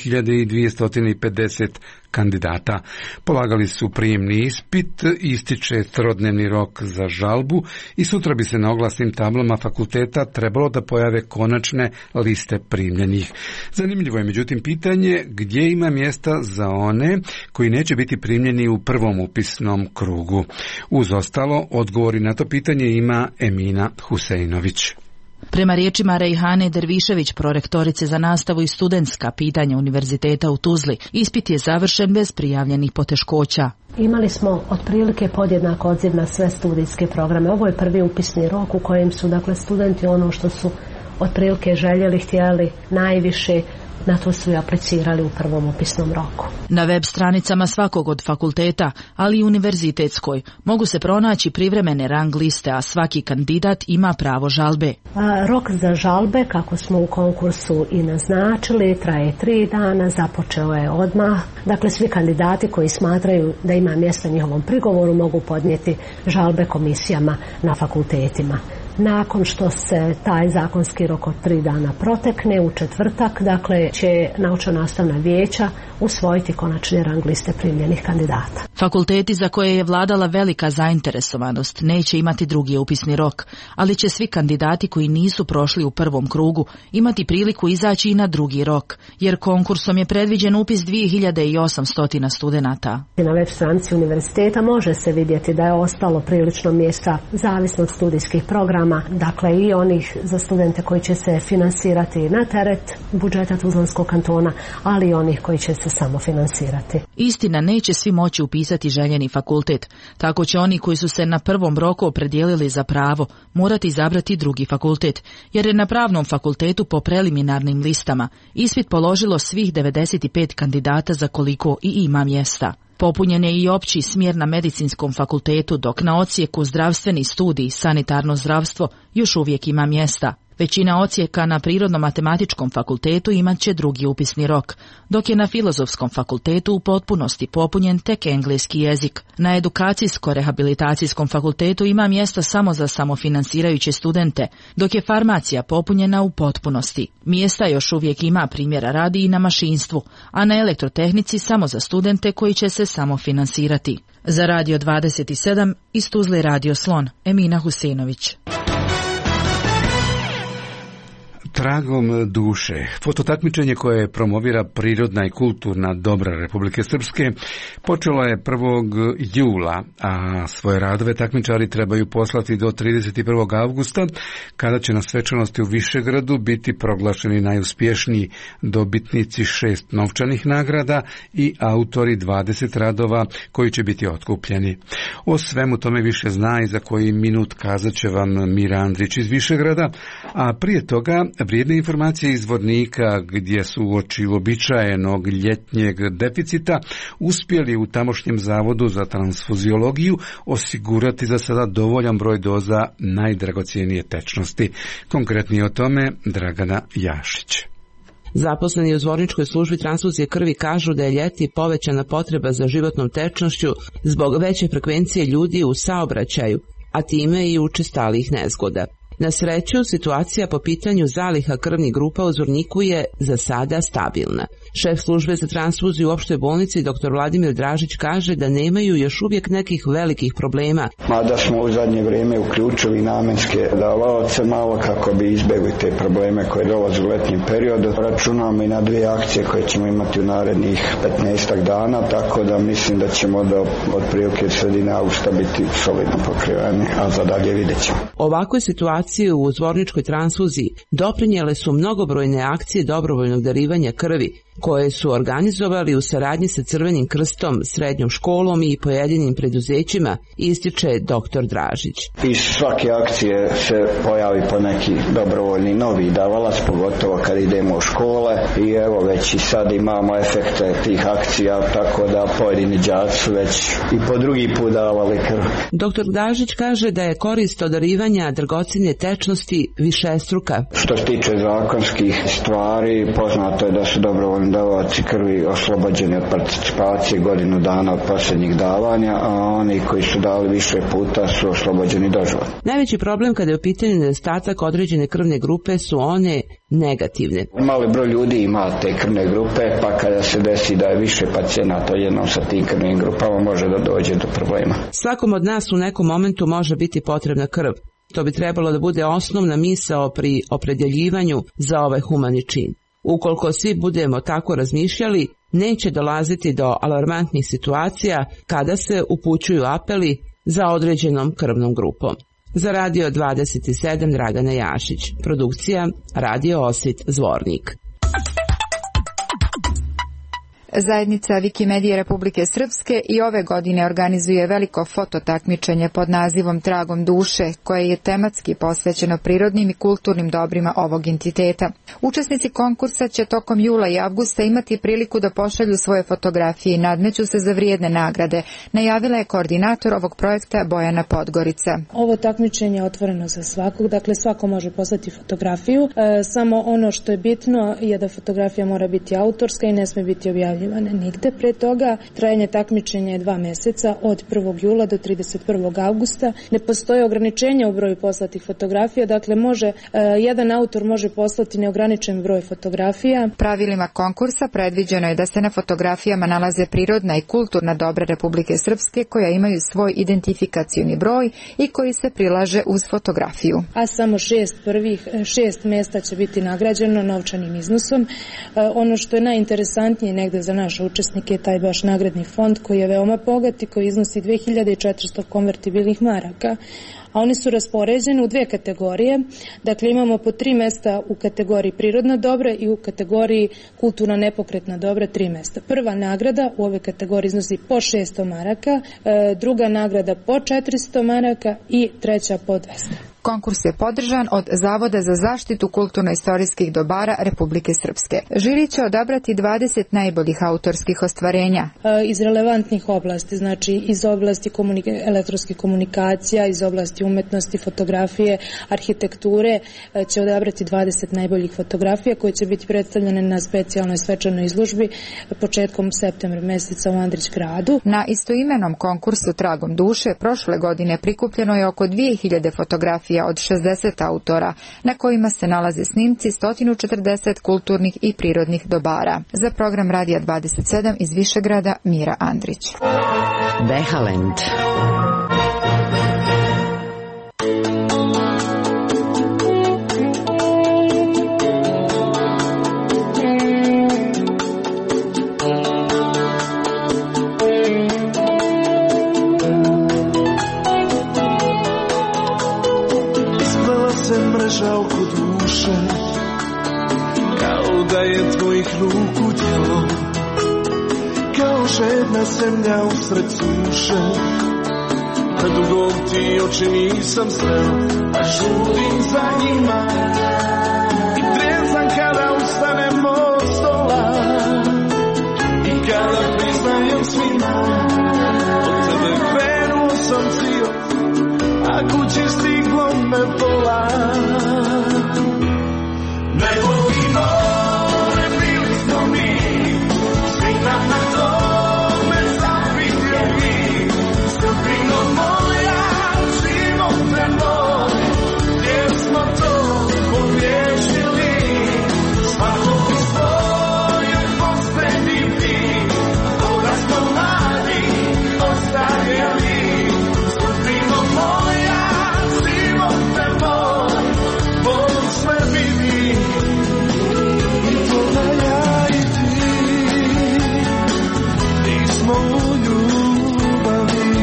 2250 kandidata. Polagali su prijemni ispit, ističe trodnevni rok za žalbu i sutra bi se na oglasnim tablama fakulteta trebalo da pojave konačne liste primljenih. Zanimljivo je međutim pitanje gdje ima mjesta za one koji neće biti primljeni u prvom upisnom krugu. Uz ostalo, odgovori na to pitanje ima Emina Huseinović. Prema riječima Rejhane Dervišević, prorektorice za nastavu i studentska pitanja Univerziteta u Tuzli, ispit je završen bez prijavljenih poteškoća. Imali smo otprilike podjednak odziv na sve studijske programe. Ovo je prvi upisni rok u kojem su studenti ono što su otprilike željeli, htjeli najviše na to su i aplicirali u prvom upisnom roku. Na web stranicama svakog od fakulteta, ali i univerzitetskoj, mogu se pronaći privremene rang liste, a svaki kandidat ima pravo žalbe. Rok za žalbe, kako smo u konkursu i naznačili, traje 3 dana, započeo je odmah. Dakle, svi kandidati koji smatraju da ima mjesta njihovom prigovoru mogu podnijeti žalbe komisijama na fakultetima. Nakon što se taj zakonski rok od 3 dana protekne, u četvrtak, dakle, će naučno-nastavna vijeća usvojiti konačne rang liste primljenih kandidata. Fakulteti za koje je vladala velika zainteresovanost neće imati drugi upisni rok, ali će svi kandidati koji nisu prošli u prvom krugu imati priliku izaći i na drugi rok, jer konkursom je predviđen upis 2800 studenata. Na web stranici univerziteta može se vidjeti da je ostalo prilično mjesta zavisno od studijskih programa, dakle i onih za studente koji će se finansirati na teret budžeta Tuzlanskog kantona, ali i onih koji će se samo finansirati. Istina, neće svi moći upisati željeni fakultet, tako će oni koji su se na prvom roku opredijelili za pravo morati izabrati drugi fakultet, jer je na pravnom fakultetu po preliminarnim listama ispit položilo svih 95 kandidata za koliko i ima mjesta. Popunjen je i opći smjer na medicinskom fakultetu, dok na odsjeku zdravstveni studij, sanitarno zdravstvo još uvijek ima mjesta. Većina odsjeka na prirodno-matematičkom fakultetu imat će drugi upisni rok, dok je na filozofskom fakultetu u potpunosti popunjen tek engleski jezik. Na edukacijsko-rehabilitacijskom fakultetu ima mjesta samo za samofinansirajuće studente, dok je farmacija popunjena u potpunosti. Mjesta još uvijek ima, primjera radi, i na mašinstvu, a na elektrotehnici samo za studente koji će se samofinansirati. Za Radio 27 iz Tuzle Radio Slon, Emina Husenović. Tragom duše. Fototakmičenje koje promovira prirodna i kulturna dobra Republike Srpske počelo je 1. jula, a svoje radove takmičari trebaju poslati do 31. avgusta, kada će na svečanosti u Višegradu biti proglašeni najuspješniji dobitnici 6 novčanih nagrada i autori 20 radova koji će biti otkupljeni. O svemu tome više zna i za koji minut kazat će vam Mira Andrić iz Višegrada, a prije toga vrijedne informacije iz Zvornika, gdje su uoči uobičajenog ljetnjeg deficita uspjeli u tamošnjem zavodu za transfuziologiju osigurati za sada dovoljan broj doza najdragocjenije tečnosti. Konkretnije o tome Dragana Jašić. Zaposleni u Zvorničkoj službi transfuzije krvi kažu da je ljeti povećana potreba za životnom tečnošću zbog veće frekvencije ljudi u saobraćaju, a time i učestalijih nezgoda. Na sreću, situacija po pitanju zaliha krvnih grupa u Zvorniku je za sada stabilna. Šef službe za transfuziju u opštoj bolnici dr. Vladimir Dražić kaže da nemaju još uvijek nekih velikih problema. Mada smo u zadnje vrijeme uključili namenske davaoce malo kako bi izbjegli te probleme koje dolaze u letnjem periodu. Računamo i na 2 akcije koje ćemo imati u narednih 15 dana, tako da mislim da ćemo do otprilike sredine augusta biti solidno pokriveni, a za dalje vidjet ćemo. Ovakvoj situaciji u Zvorničkoj transfuziji doprinijele su mnogobrojne akcije dobrovoljnog darivanja krvi, koje su organizovali u saradnji sa Crvenim krstom, srednjom školom i pojedinim preduzećima, ističe dr. Dražić. Iz svake akcije se pojavi po neki dobrovoljni novi davalac, pogotovo kad idemo u škole, i evo već i sad imamo efekte tih akcija, tako da pojedini đaci su već i po drugi put davali krv. Dr. Dražić kaže da je korist od darivanja dragocjene tečnosti višestruka. Što se tiče zakonskih stvari, poznato je da su dobrovoljni davaoci krvi oslobođeni od participacije godinu dana od posljednjih davanja, a oni koji su dali više puta su oslobođeni doživotno. Najveći problem kada je u pitanju nedostatak određene krvne grupe su one negativne. Mali broj ljudi ima te krvne grupe, pa kada se desi da je više pacijenata jednom sa tim krvnim grupama, može da dođe do problema. Svakom od nas u nekom momentu može biti potrebna krv. To bi trebalo da bude osnovna misao pri opredjeljivanju za ovaj humani čin. Ukoliko svi budemo tako razmišljali, neće dolaziti do alarmantnih situacija kada se upućuju apeli za određenom krvnom grupom. Za Radio 27 Dragana Jašić. Produkcija Radio Osvit Zvornik. Zajednica Wikimedije Republike Srpske i ove godine organizuje veliko fototakmičenje pod nazivom Tragom duše, koje je tematski posvećeno prirodnim i kulturnim dobrima ovog entiteta. Učesnici konkursa će tokom jula i avgusta imati priliku da pošalju svoje fotografije i nadmeću se za vrijedne nagrade, najavila je koordinator ovog projekta Bojana Podgorica. Ovo takmičenje je otvoreno za svakog, dakle svako može poslati fotografiju, samo ono što je bitno je da fotografija mora biti autorska i ne sme biti objavljivana nigde. Pre toga trajanje takmičenja je 2 meseca od 1. jula do 31. avgusta. Ne postoje ograničenja u broju poslatih fotografija, dakle jedan autor može poslati neograničen broj fotografija. Pravilima konkursa predviđeno je da se na fotografijama nalaze prirodna i kulturna dobra Republike Srpske koja imaju svoj identifikacioni broj i koji se prilaže uz fotografiju. A samo 6 mesta će biti nagrađeno novčanim iznosom. Ono što je najinteresantnije negde za naše učesnike je taj baš nagradni fond koji je veoma bogat i koji iznosi 2400 konvertibilnih maraka. A oni su raspoređeni u 2 kategorije. Dakle, imamo po 3 mesta u kategoriji prirodna dobra i u kategoriji kulturna nepokretna dobra 3 mesta. Prva nagrada u ove kategoriji iznosi po 600 maraka, druga nagrada po 400 maraka i treća po 200. Konkurs je podržan od Zavoda za zaštitu kulturno-istorijskih dobara Republike Srpske. Žiri će odabrati 20 najboljih autorskih ostvarenja. Iz relevantnih oblasti, znači iz oblasti elektronskih komunikacija, iz oblasti umetnosti, fotografije, arhitekture, će odabrati 20 najboljih fotografija koje će biti predstavljene na specijalnoj svečanoj izložbi početkom septembra meseca u Andrić gradu. Na istoimenom konkursu Tragom duše prošle godine prikupljeno je oko 2000 fotografija od 60 autora, na kojima se nalaze snimci 140 kulturnih i prirodnih dobara. Za program Radija 27 iz Višegrada, Mira Andrić. Behalend. Mreža oko duše, kao da je tvojih ruku djelo, kao žedna zemlja usred suše. Predugo ti oči nisam sreo, a žudim za njima i trezam kada ustanem od stola i kada priznajem svima od tebe krenuo sam cijel, a kući stiglo me pola. Nebo i more bili smo mi, svi na tome zavidjeli. Sudbino moja, živote moj, gdje smo to pogriješili. Svako u svojoj poslednji ti, koda smo mladi ostajali. Sudbino moja, živote moj, Bog sve vidi. I to da ja i ti nismo u ljubavi.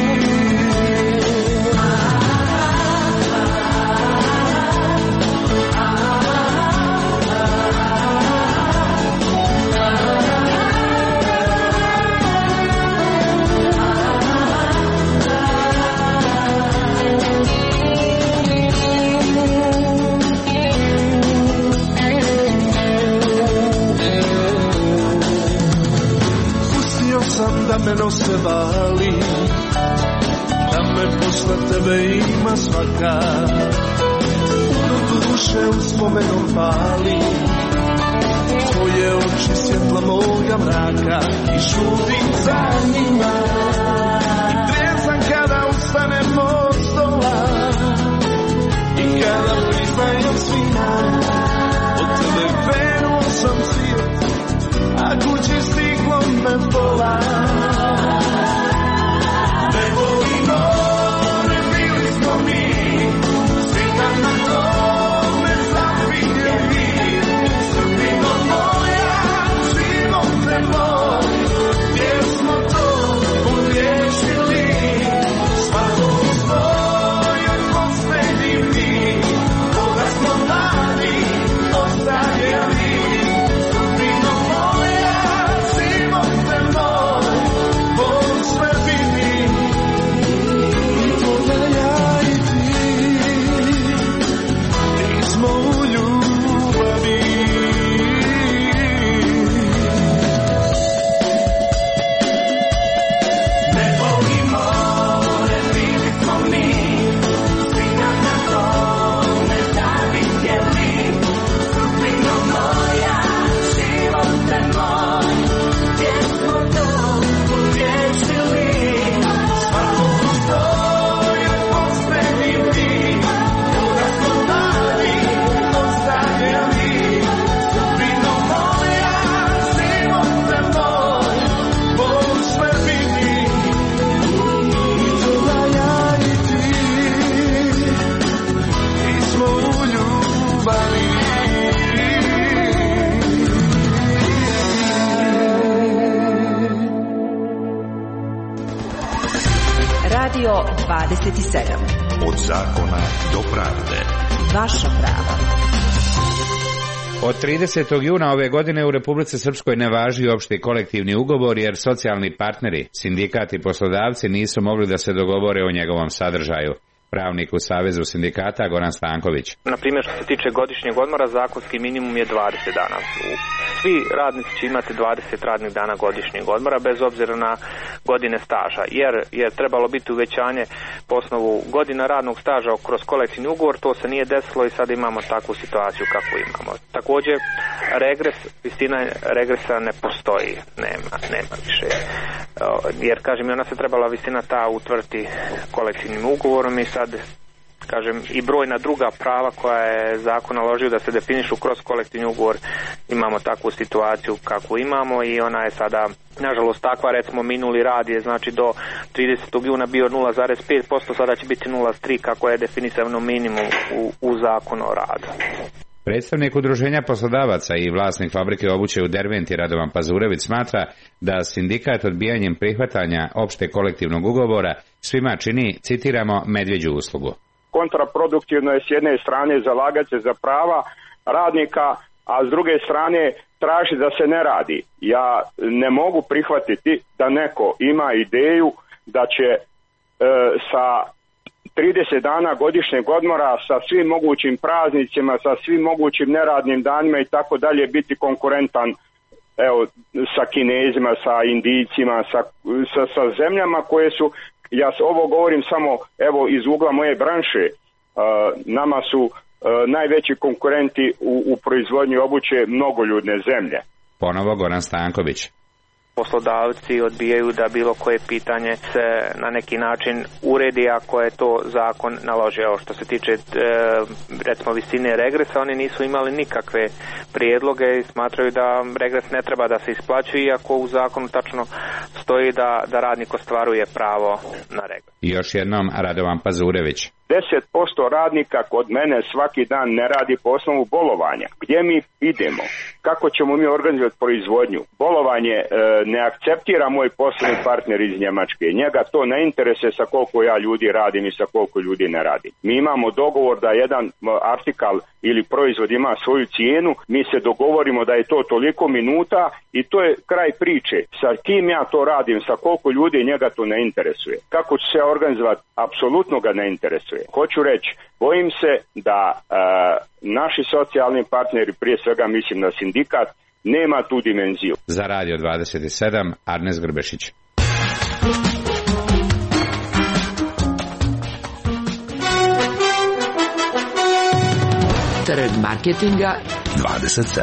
Pustio sam da me nose vali, da me posle tebe ima svaka. Puno duše uspomenom pali, tvoje oči svjetla moga mraka i žudim za njima. I trezam kada ustanem od stola i kada priznajem svima od tebe krenuo sam svijet, a kući stiglo me pola. Nebo i more bili smo mi, svi na tome zavidjeli. Sudbino moja, živote moj, gdje smo to pogriješili. Svako u svojoj poslednji mi, koda smo mladi Radio 27. Od zakona do pravde. Vaša prava. Od 30. juna ove godine u Republici Srpskoj ne važi opšti kolektivni ugovor jer socijalni partneri, sindikati i poslodavci nisu mogli da se dogovore o njegovom sadržaju. Pravnik u Savezu sindikata Goran Stanković. Na primjer, što se tiče godišnjeg odmora, zakonski minimum je 20 dana. Svi radnici će imati 20 radnih dana godišnjeg odmora, bez obzira na godine staža, jer je trebalo biti uvećanje po osnovu godina radnog staža kroz kolektivni ugovor, to se nije desilo i sad imamo takvu situaciju kakvu imamo. Također, visina regresa ne postoji, nema više. Jer, kažem, ona se trebala visina ta utvrditi kolektivnim ugovorom i sad, kažem, i brojna druga prava koja je zakon naložio da se definišu kroz kolektivni ugovor, imamo takvu situaciju kakvu imamo i ona je sada, nažalost, takva. Recimo, minuli rad je, znači, do 30. juna bio 0,5%, sada će biti 0,3% kako je definisano minimum u zakonu o radu. Predstavnik udruženja poslodavaca i vlasnik fabrike obuće u Derventi Radovan Pazurević smatra da sindikat odbijanjem prihvatanja opšte kolektivnog ugovora svima čini, citiramo, medvjeđu uslugu. Kontraproduktivno je s jedne strane zalagati se za prava radnika, a s druge strane traži da se ne radi. Ja ne mogu prihvatiti da neko ima ideju da će sa 30 dana godišnjeg odmora, sa svim mogućim praznicima, sa svim mogućim neradnim danima i tako dalje biti konkurentan, evo, sa Kinezima, sa Indijcima, sa zemljama koje su, ja ovo govorim samo evo iz ugla moje branše, nama su najveći konkurenti u proizvodnji obuće mnogoljudne zemlje. Ponovo Goran Stanković. Poslodavci odbijaju da bilo koje pitanje se na neki način uredi ako je to zakon naložio. Što se tiče recimo visine regresa, oni nisu imali nikakve prijedloge i smatraju da regres ne treba da se isplaćuje, iako u zakonu tačno stoji da radnik ostvaruje pravo na regres. I još jednom Radovan Pazurević. 10% radnika kod mene svaki dan ne radi po osnovu bolovanja. Gdje mi idemo? Kako ćemo mi organizovati proizvodnju? Bolovanje ne akceptira moj poslovni partner iz Njemačke. Njega to ne interesuje sa koliko ja ljudi radim i sa koliko ljudi ne radim. Mi imamo dogovor da jedan artikal ili proizvod ima svoju cijenu, mi se dogovorimo da je to toliko minuta i to je kraj priče. Sa kim ja to radim, sa koliko ljudi, njega to ne interesuje. Kako će se organizovati? Apsolutno ga ne interesuje. Hoću reći, bojim se da naši socijalni partneri, prije svega mislim na sindikat, nema tu dimenziju. Za Radio 27, Arnes Grbešić. Trg marketinga 27.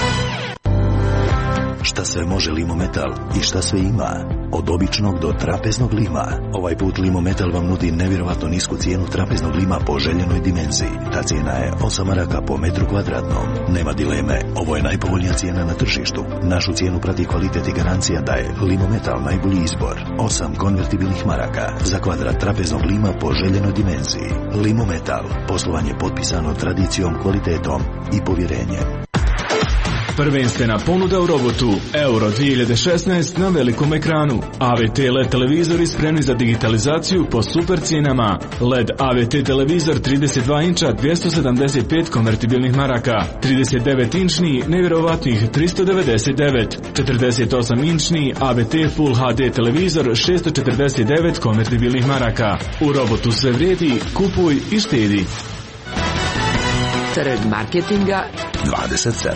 Šta sve može Limometal i šta sve ima? Od običnog do trapeznog lima. Ovaj put Limometal vam nudi nevjerovatno nisku cijenu trapeznog lima po željenoj dimenziji. Ta cijena je 8 maraka po metru kvadratnom. Nema dileme, ovo je najpovoljnija cijena na tržištu. Našu cijenu prati kvalitet i garancija da je Limometal najbolji izbor. 8 konvertibilnih maraka za kvadrat trapeznog lima po željenoj dimenziji. Limometal, poslovanje potpisano tradicijom, kvalitetom i povjerenjem. Prvenstvena ponuda u robotu Euro 2016 na velikom ekranu. AVT LED televizori spremni za digitalizaciju po super cijenama. LED AVT televizor 32 inča 275 konvertibilnih maraka. 39 inčni nevjerovatnih 399. 48 inčni AVT Full HD televizor 649 konvertibilnih maraka. U robotu sve vrijedi, kupuj i štedi. Trg marketinga 27.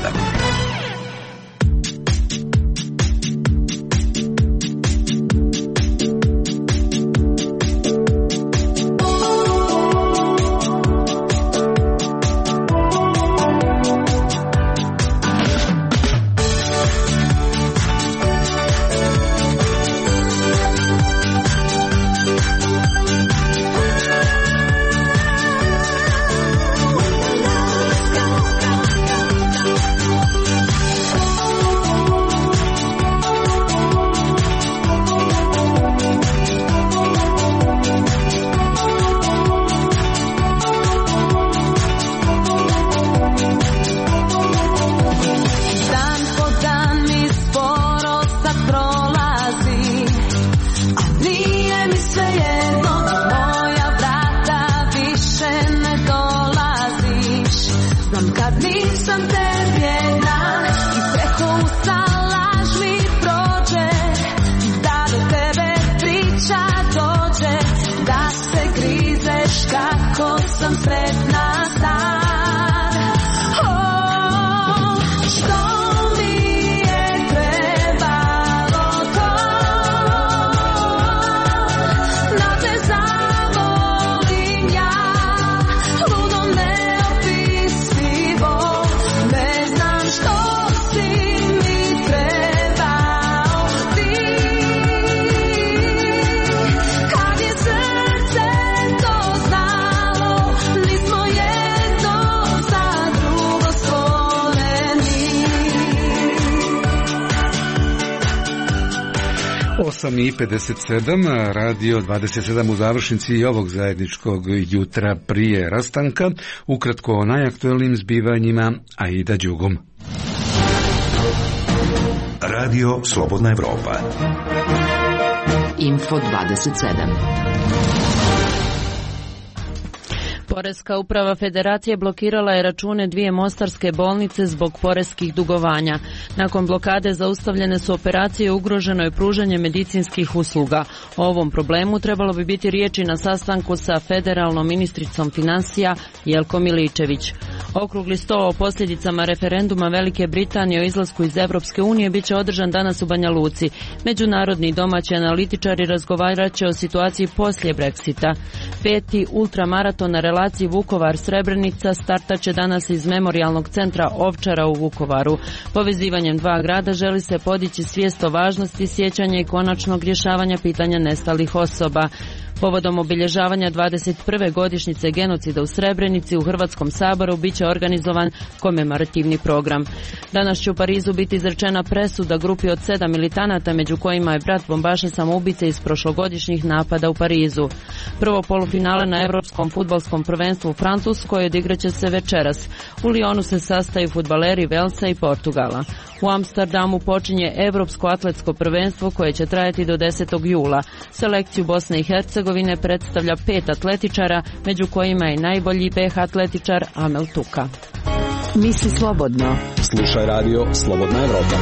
8:57, radio 27 u završnici ovog zajedničkog jutra prije rastanka, ukratko o najaktuelnim zbivanjima Aida Đugum. Radio Slobodna Evropa. Info 27. Poreska uprava Federacije blokirala je račune 2 mostarske bolnice zbog poreskih dugovanja. Nakon blokade zaustavljene su operacije, ugroženo je pružanje medicinskih usluga. O ovom problemu trebalo bi biti riječi na sastanku sa federalnom ministricom financija Jelkom Miličević. Okrugli sto o posljedicama referenduma Velike Britanije o izlasku iz Evropske unije bit će održan danas u Banja Luci. Međunarodni i domaći analitičari razgovarat će o situaciji poslije Brexita. 5. ultramaraton na relaciji Vukovar-Srebrenica startaće danas iz memorijalnog centra Ovčara u Vukovaru. Povezivanjem dva grada želi se podići svijest o važnosti sjećanja i konačnog rješavanja pitanja nestalih osoba. Povodom obilježavanja 21. godišnjice genocida u Srebrenici u Hrvatskom saboru bit će organizovan komemorativni program. Danas će u Parizu biti izrečena presuda grupi od 7 militanata, među kojima je brat bombaša samoubice iz prošlogodišnjih napada u Parizu. Prvo polufinale na Europskom fudbalskom prvenstvu u Francuskoj odigraće se večeras. U Lyonu se sastaju fudbaleri Velsa i Portugala. U Amsterdamu počinje Europsko atletsko prvenstvo koje će trajati do 10. jula. Selekciju Bosne i Hercegovine predstavlja 5 atletičara, među kojima je najbolji BH atletičar Amel Tuka. Misli slobodno. Slušaj radio Slobodna Evropa.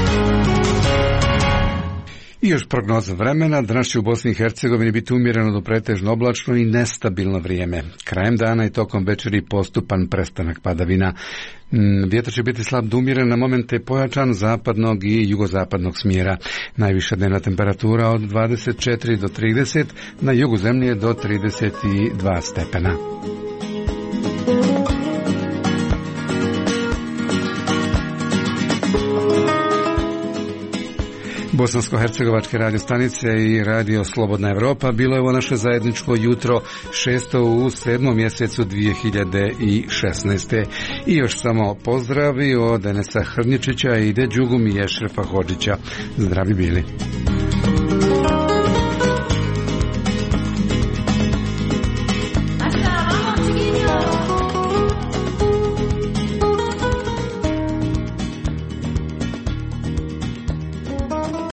I još prognoza vremena. Danas će u Bosni i Hercegovini biti umjereno do pretežno oblačno i nestabilno vrijeme. Krajem dana i tokom večeri postupan prestanak padavina. Vjetar će biti slab do umjeren, na momente pojačan zapadnog i jugozapadnog smjera. Najviša dnevna temperatura od 24 do 30, na jugu zemlje do 32 stepena. Bosansko-hercegovačke radio stanice i radio Slobodna Evropa. Bilo je ovo naše zajedničko jutro 6. u 7. mjesecu 2016. I još samo pozdravi od Enesa Hrnjičića i Ide Đugum i Ešrefa Hodžića. Zdravi bili.